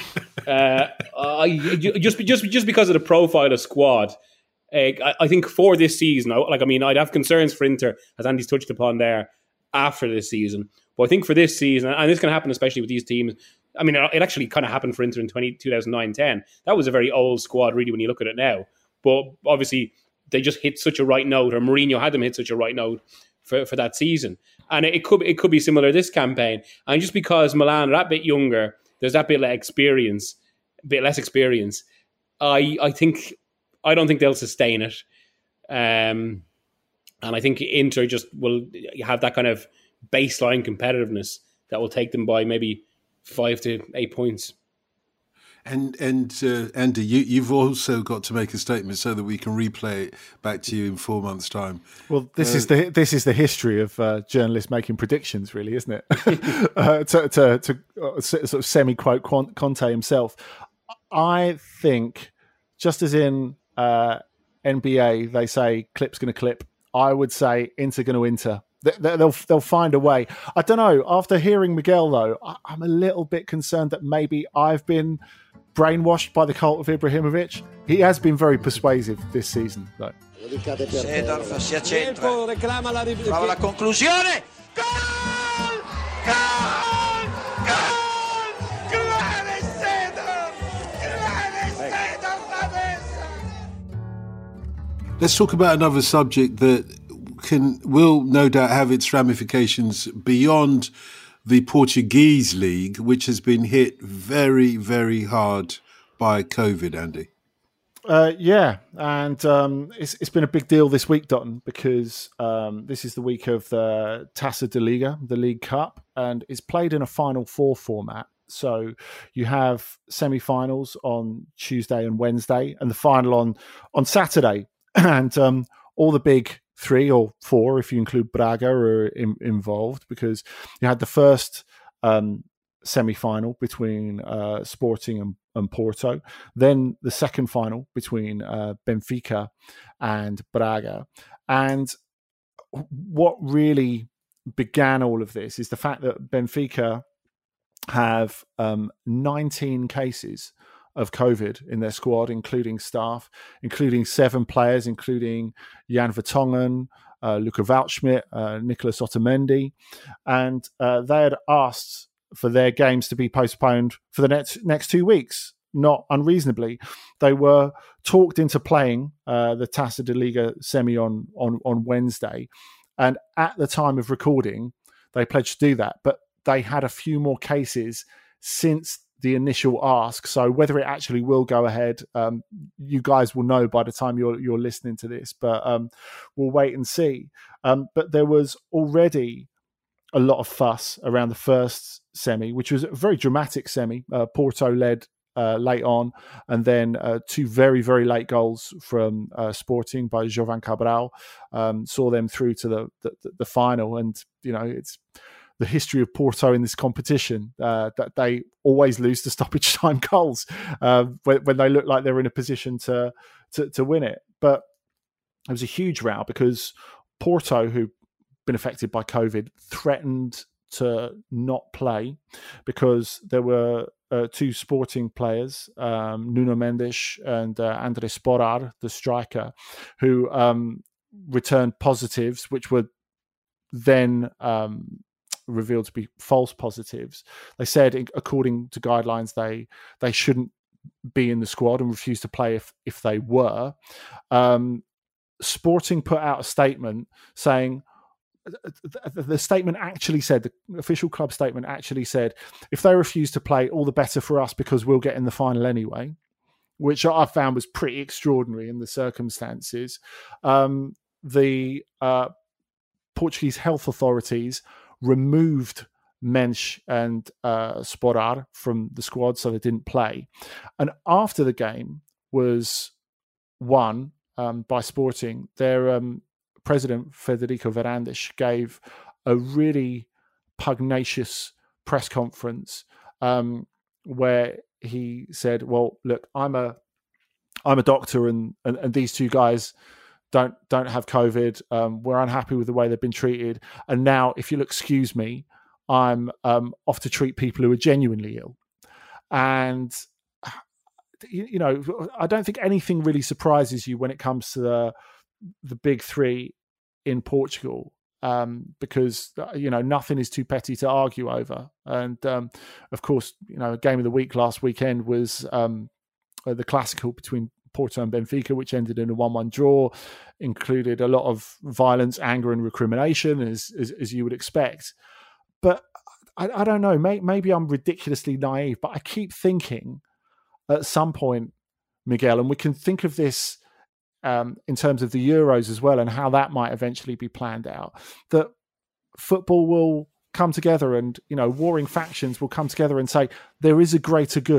just because of the profile of squad, I think for this season, I'd have concerns for Inter, as Andy's touched upon there, after this season. But I think for this season, and this can happen especially with these teams, I mean, it actually kind of happened for Inter in 2009-10. That was a very old squad, really, when you look at it now. But obviously, they just hit such a right note, or Mourinho had them hit such a right note for that season. And it could be similar this campaign. And just because Milan are that bit younger, there's that bit less experience. I don't think they'll sustain it. And I think Inter just will have that kind of baseline competitiveness that will take them by maybe 5 to 8 points. And Andy, you've also got to make a statement so that we can replay it back to you in 4 months' time. Well, this is the history of journalists making predictions, really, isn't it? to sort of semi-quote Conte himself. I think, just as in NBA, they say clip's going to clip, I would say Inter going to Inter. They'll find a way. I don't know. After hearing Miguel, though, I'm a little bit concerned that maybe I've been brainwashed by the cult of Ibrahimovic. He has been very persuasive this season, though. Seedorf si accentra, trova la conclusione. Gol! Gol! Gol! Grande Seedorf! Grande Seedorf adesso! Let's talk about another subject that will no doubt have its ramifications beyond the Portuguese league, which has been hit very, very hard by COVID, Andy. Yeah, and it's been a big deal this week, Dotton, because this is the week of the Taça de Liga, the League Cup, and it's played in a Final Four format. So you have semi-finals on Tuesday and Wednesday, and the final on Saturday. And all the big 3 or 4, if you include Braga, are involved, because you had the first semi-final between Sporting and Porto, then the second final between Benfica and Braga. And what really began all of this is the fact that Benfica have 19 cases of COVID in their squad, including staff, including 7 players, including Jan Vertonghen, Luca Waldschmidt, Nicolas Otamendi. And they had asked for their games to be postponed for the next 2 weeks, not unreasonably. They were talked into playing the Taça de Liga semi on Wednesday. And at the time of recording, they pledged to do that. But they had a few more cases since the initial ask. So whether it actually will go ahead, you guys will know by the time you're listening to this, but we'll wait and see. But there was already a lot of fuss around the first semi, which was a very dramatic semi. Porto led late on, and then 2 very, very late goals from Sporting by Jovan Cabral saw them through to the final. And, you know, it's the history of Porto in this competition, that they always lose to stoppage time goals when they look like they're in a position to win it. But it was a huge row because Porto, who've been affected by COVID, threatened to not play because there were 2 Sporting players, Nuno Mendes and Andres Sporar, the striker, who returned positives, which were then revealed to be false positives. They said, according to guidelines, they shouldn't be in the squad and refused to play if they were. Sporting put out a statement saying, the statement actually said, the official club statement actually said, if they refuse to play, all the better for us because we'll get in the final anyway, which I found was pretty extraordinary in the circumstances. The Portuguese health authorities removed Mensch and Sporar from the squad, so they didn't play. And after the game was won by Sporting, their president, Federico Varandas, gave a really pugnacious press conference where he said, well, look, I'm a doctor and these 2 guys don't have COVID. We're unhappy with the way they've been treated. And now, if you'll excuse me, I'm off to treat people who are genuinely ill. And, you know, I don't think anything really surprises you when it comes to the big 3 in Portugal, because, you know, nothing is too petty to argue over. And, of course, you know, game of the week last weekend was the Clásico between Porto and Benfica, which ended in a 1-1 draw, included a lot of violence, anger and recrimination, as you would expect. But I don't know, maybe I'm ridiculously naive, but I keep thinking at some point, Miguel, and we can think of this in terms of the Euros as well and how that might eventually be planned out, that football will come together and, you know, warring factions will come together and say there is a greater good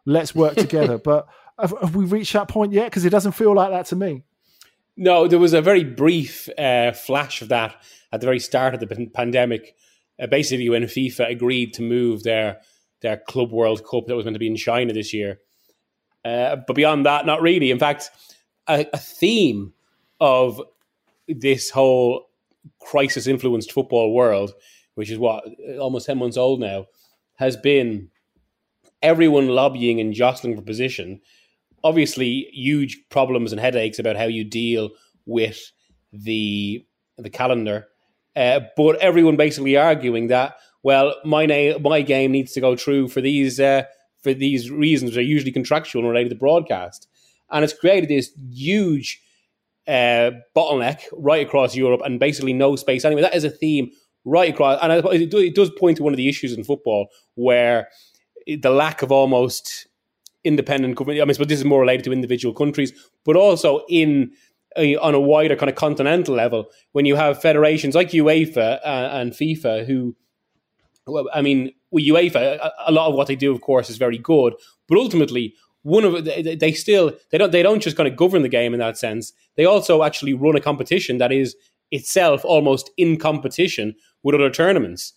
let's work together. But have we reached that point yet? Because it doesn't feel like that to me. No, there was a very brief flash of that at the very start of the pandemic, basically when FIFA agreed to move their Club World Cup that was going to be in China this year. But beyond that, not really. In fact, a theme of this whole crisis-influenced football world, which is almost 10 months old now, has been everyone lobbying and jostling for position. Obviously, huge problems and headaches about how you deal with the calendar, but everyone basically arguing that, well, my game needs to go through for these reasons that are usually contractual and related to broadcast, and it's created this huge bottleneck right across Europe, and basically no space anyway. That is a theme right across, and it does point to one of the issues in football where the lack of almost independent government. I mean, but this is more related to individual countries, but also on a wider kind of continental level, when you have federations like UEFA and FIFA, who, well, I mean, with UEFA, a lot of what they do, of course, is very good, but ultimately, they don't just kind of govern the game in that sense. They also actually run a competition that is itself almost in competition with other tournaments.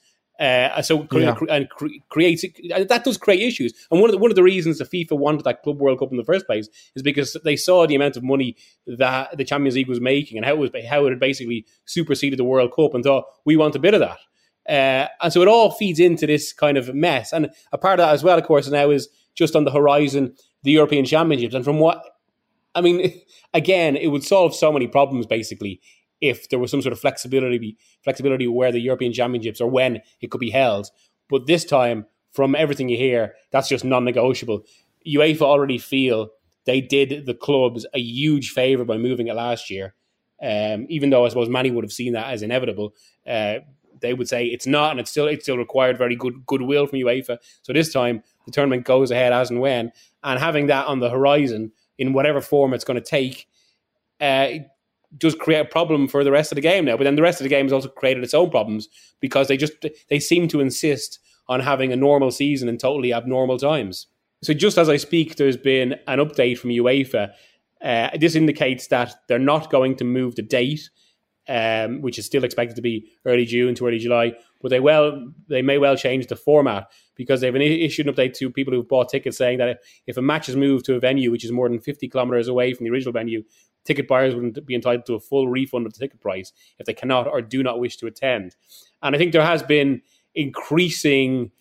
Creates that does create issues. And one of the reasons the FIFA wanted that Club World Cup in the first place is because they saw the amount of money that the Champions League was making and how it had basically superseded the World Cup, and thought, we want a bit of that. And so it all feeds into this kind of mess. And a part of that as well, of course, now is just on the horizon, the European Championships. And from what, I mean, again, it would solve so many problems basically if there was some sort of flexibility where the European Championships or when it could be held. But this time, from everything you hear, that's just non-negotiable. UEFA already feel they did the clubs a huge favour by moving it last year. Even though I suppose many would have seen that as inevitable, they would say it's not, and it still required very good goodwill from UEFA. So this time, the tournament goes ahead as and when, and having that on the horizon in whatever form it's going to take, does create a problem for the rest of the game now. But then the rest of the game has also created its own problems because they seem to insist on having a normal season in totally abnormal times. So just as I speak, there's been an update from UEFA. This indicates that they're not going to move the date, which is still expected to be early June to early July, but they may well change the format, because they've issued an update to people who've bought tickets saying that if a match is moved to a venue which is more than 50 kilometres away from the original venue, ticket buyers wouldn't be entitled to a full refund of the ticket price if they cannot or do not wish to attend. And I think there has been increasing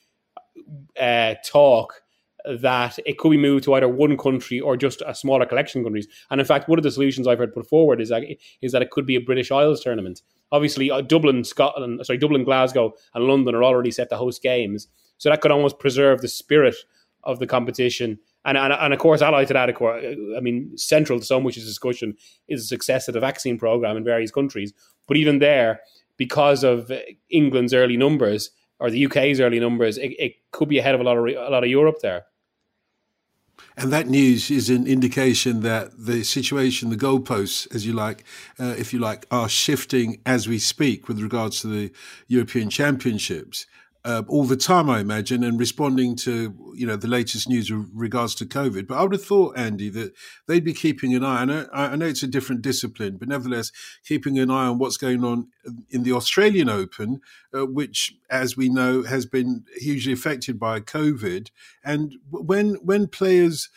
talk that it could be moved to either one country or just a smaller collection of countries. And in fact, one of the solutions I've heard put forward is that it could be a British Isles tournament. Obviously, Dublin, Glasgow and London are already set to host games. So that could almost preserve the spirit of the competition. And of course, allied to that, I mean, central to so much of this discussion is the success of the vaccine program in various countries. But even there, because of England's early numbers or the UK's early numbers, it could be ahead of a lot of Europe there. And that news is an indication that the situation, the goalposts, as you like, if you like, are shifting as we speak with regards to the European Championships. All the time, I imagine, and responding to, the latest news with regards to COVID. But I would have thought, Andy, that they'd be keeping an eye. I know it's a different discipline, but nevertheless, keeping an eye on what's going on in the Australian Open, which, as we know, has been hugely affected by COVID. And when players'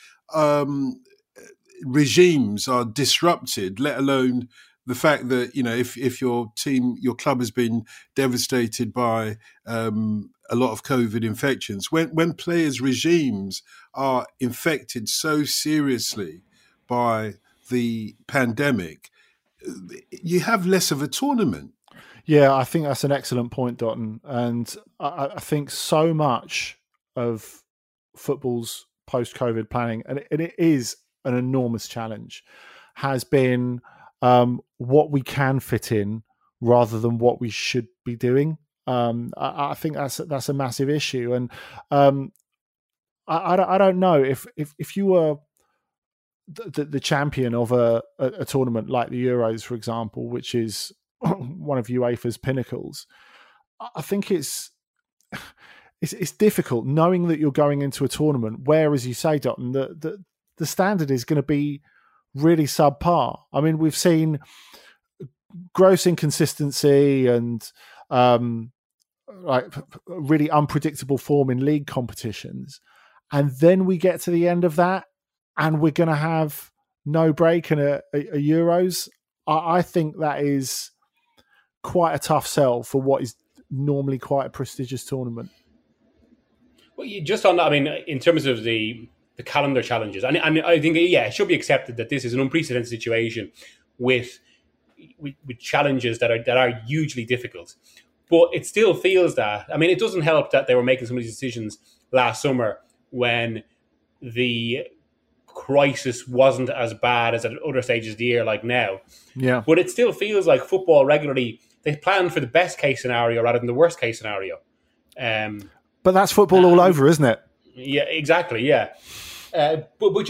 regimes are disrupted, let alone the fact that, if your club has been devastated by a lot of COVID infections, when players' regimes are infected so seriously by the pandemic, you have less of a tournament. Yeah, I think that's an excellent point, Dotton. And I think so much of football's post-COVID planning, and it is an enormous challenge, has been what we can fit in rather than what we should be doing. I think that's a massive issue, and I don't know if you were the champion of a tournament like the Euros, for example, which is one of UEFA's pinnacles. I think it's it's difficult knowing that you're going into a tournament where, as you say, Dotton, the standard is going to be really subpar. I mean, we've seen gross inconsistency and like really unpredictable form in league competitions, and then we get to the end of that, and we're going to have no break in a Euros. I think that is quite a tough sell for what is normally quite a prestigious tournament. Well, just on that, I mean, in terms of the calendar challenges, and I think, it should be accepted that this is an unprecedented situation with challenges that are hugely difficult. But it still feels that, I mean, it doesn't help that they were making some of these decisions last summer when the crisis wasn't as bad as at other stages of the year like now. Yeah. But it still feels like football regularly, they plan for the best case scenario rather than the worst case scenario. But that's football all over, isn't it? Yeah, exactly. Yeah, but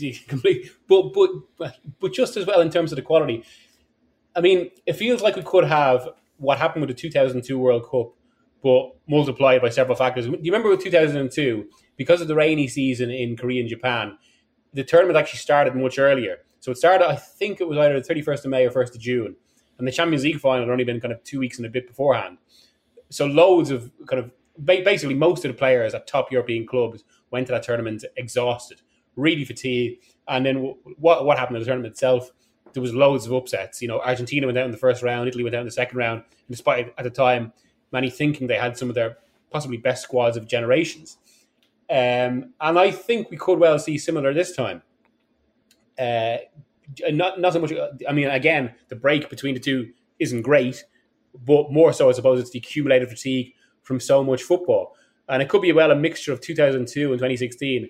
just as well in terms of the quality. I mean, it feels like we could have what happened with the 2002 World Cup, but multiplied by several factors. Do you remember with 2002, because of the rainy season in Korea and Japan, the tournament actually started much earlier. So it started, I think it was either the 31st of May or 1st of June, and the Champions League final had only been kind of 2 weeks and a bit beforehand. So loads of kind of basically most of the players at top European clubs went to that tournament exhausted, really fatigued. And then what happened in the tournament itself? There was loads of upsets. You know, Argentina went out in the first round, Italy went out in the second round, and despite at the time many thinking they had some of their possibly best squads of generations. And I think we could well see similar this time. Not so much. I mean, again, the break between the two isn't great, but more so, I suppose, it's the accumulated fatigue from so much football. And it could be a mixture of 2002 and 2016.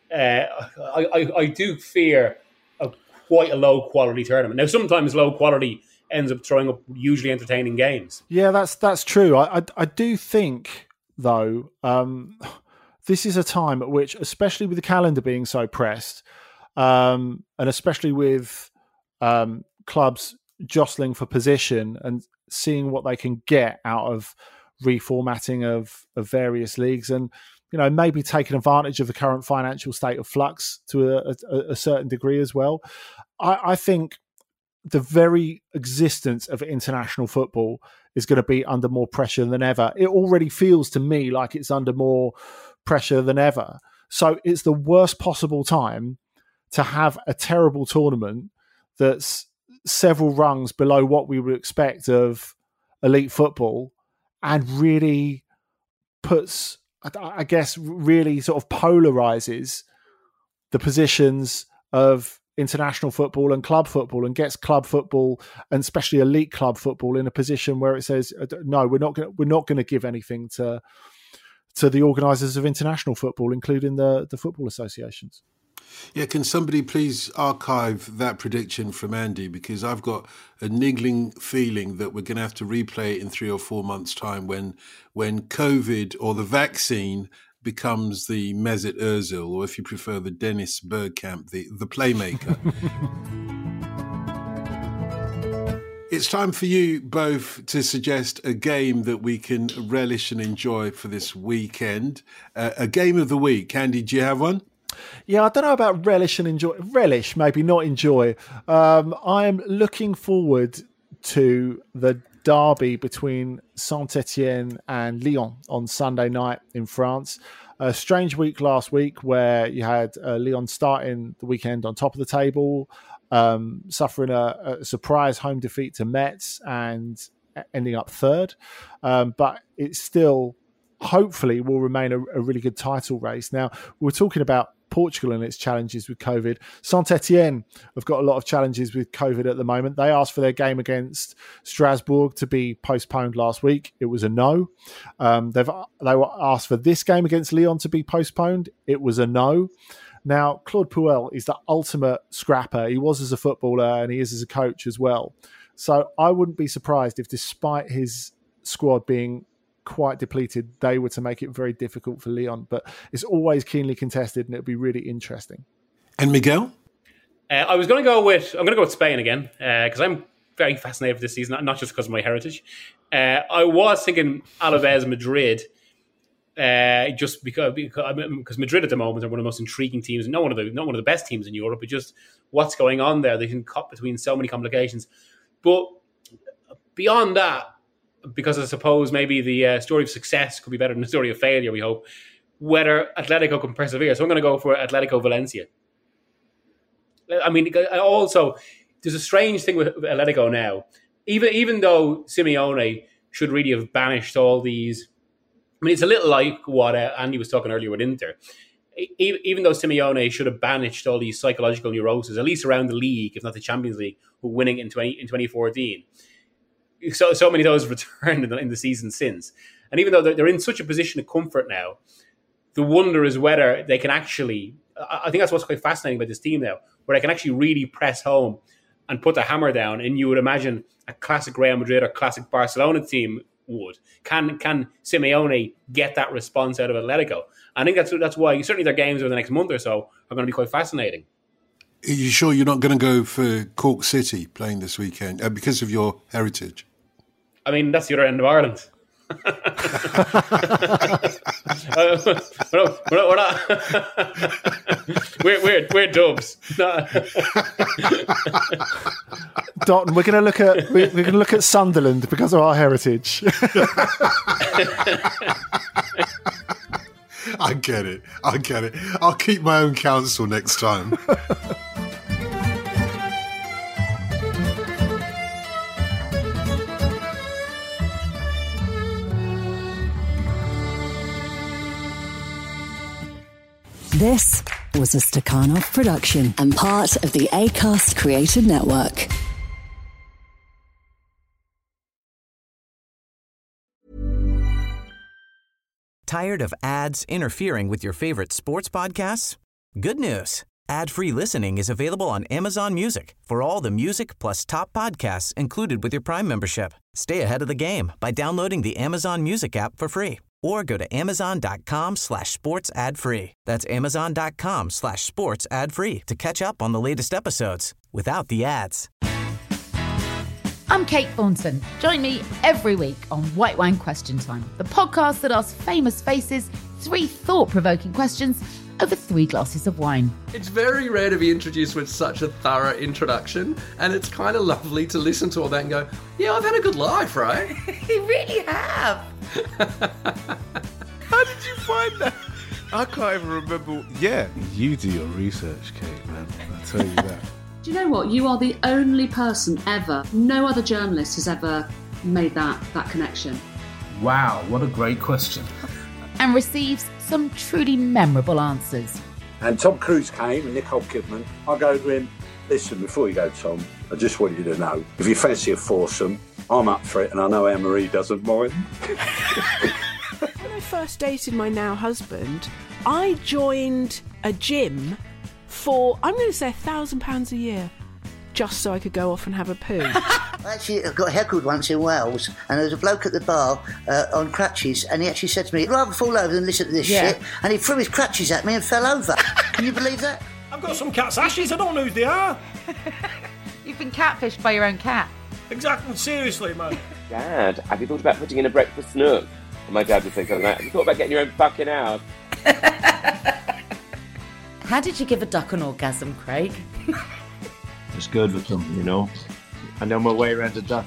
I do fear quite a low quality tournament. Now, sometimes low quality ends up throwing up hugely entertaining games. Yeah, that's true. I do think, though, this is a time at which, especially with the calendar being so pressed, and especially with clubs jostling for position and seeing what they can get out of reformatting of various leagues, and maybe taking advantage of the current financial state of flux to a certain degree as well. I think the very existence of international football is going to be under more pressure than ever. It already feels to me like it's under more pressure than ever. So it's the worst possible time to have a terrible tournament that's several rungs below what we would expect of elite football, and really puts, I guess, really sort of polarizes the positions of international football and club football, and gets club football, and especially elite club football, in a position where it says, no, we're not going to give anything to the organisers of international football, including the football associations. Yeah, can somebody please archive that prediction from Andy, because I've got a niggling feeling that we're going to have to replay it in 3 or 4 months' time when COVID or the vaccine becomes the Mesut Ozil, or if you prefer, the Dennis Bergkamp, the playmaker. It's time for you both to suggest a game that we can relish and enjoy for this weekend. A game of the week. Andy, do you have one? Yeah, I don't know about relish and enjoy. Relish, maybe, not enjoy. I'm looking forward to the derby between Saint-Etienne and Lyon on Sunday night in France. A strange week last week where you had Lyon starting the weekend on top of the table, suffering a surprise home defeat to Metz and ending up third. But it still, hopefully, will remain a really good title race. Now, we're talking about Portugal and its challenges with COVID. Saint-Etienne have got a lot of challenges with COVID at the moment. They asked for their game against Strasbourg to be postponed last week. It was a no. They were asked for this game against Lyon to be postponed. It was a no. Now, Claude Puel is the ultimate scrapper. He was as a footballer and he is as a coach as well. So I wouldn't be surprised if, despite his squad being quite depleted, they were to make it very difficult for Lyon. But it's always keenly contested, and it'll be really interesting. And Miguel? I'm going to go with Spain again, because I'm very fascinated with this season, not just because of my heritage. I was thinking Alaves Madrid, just because Madrid at the moment are one of the most intriguing teams, and not one of the best teams in Europe, but just what's going on there. They can cut between so many complications. But beyond that, because I suppose maybe the story of success could be better than the story of failure, we hope, whether Atletico can persevere. So I'm going to go for Atletico Valencia. I mean, also, there's a strange thing with Atletico now. Even though Simeone should really have banished all these... I mean, it's a little like what Andy was talking earlier with Inter. Even though Simeone should have banished all these psychological neuroses, at least around the league, if not the Champions League, who winning in 2014. So many of those returned in the season since. And even though they're in such a position of comfort now, the wonder is whether they can actually... I think that's what's quite fascinating about this team now, where they can actually really press home and put the hammer down. And you would imagine a classic Real Madrid or classic Barcelona team would. Can Simeone get that response out of Atletico? I think that's why certainly their games over the next month or so are going to be quite fascinating. Are you sure you're not going to go for Cork City playing this weekend because of your heritage? I mean, that's the other end of Ireland. We're not. We're dubs. Dalton, we're going to look at Sunderland because of our heritage. I get it. I'll keep my own counsel next time. This was a Stakhanov production and part of the Acast Creative Network. Tired of ads interfering with your favorite sports podcasts? Good news. Ad-free listening is available on Amazon Music for all the music plus top podcasts included with your Prime membership. Stay ahead of the game by downloading the Amazon Music app for free or go to amazon.com/sports ad free. That's amazon.com/sports ad free to catch up on the latest episodes without the ads. I'm Kate Thornton. Join me every week on White Wine Question Time, the podcast that asks famous faces 3 thought-provoking questions over 3 glasses of wine. It's very rare to be introduced with such a thorough introduction, and it's kind of lovely to listen to all that and go, yeah, I've had a good life, right? You really have. How did you find that? I can't even remember. Yeah, you do your research, Kate, man. I tell you that. Do you know what? You are the only person ever, no other journalist has ever made that connection. Wow, what a great question. And receives some truly memorable answers. And Tom Cruise came and Nicole Kidman. I go to him, listen, before you go, Tom, I just want you to know, if you fancy a foursome, I'm up for it, and I know Anne-Marie doesn't mind. When I first dated my now husband, I joined a gym for, I'm going to say £1,000 a year, just so I could go off and have a poo. I actually got heckled once in Wales, and there was a bloke at the bar on crutches, and he actually said to me, I'd rather fall over than listen to this shit, and he threw his crutches at me and fell over. Can you believe that? I've got some cat's ashes, I don't know who they are. You've been catfished by your own cat. Exactly, seriously, man. Dad, have you thought about putting in a breakfast nook? And my dad would say something like, have you thought about getting your own fucking house? How did you give a duck an orgasm, Craig? It's good with them, you know. I know my way around a duck.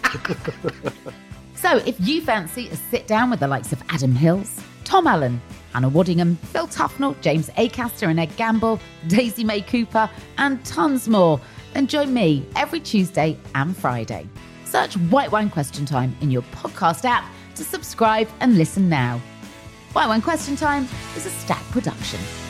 So if you fancy a sit down with the likes of Adam Hills, Tom Allen, Hannah Waddingham, Phil Tufnell, James Acaster and Ed Gamble, Daisy May Cooper, and tons more, then join me every Tuesday and Friday. Search White Wine Question Time in your podcast app to subscribe and listen now. White Wine Question Time is a Stack production.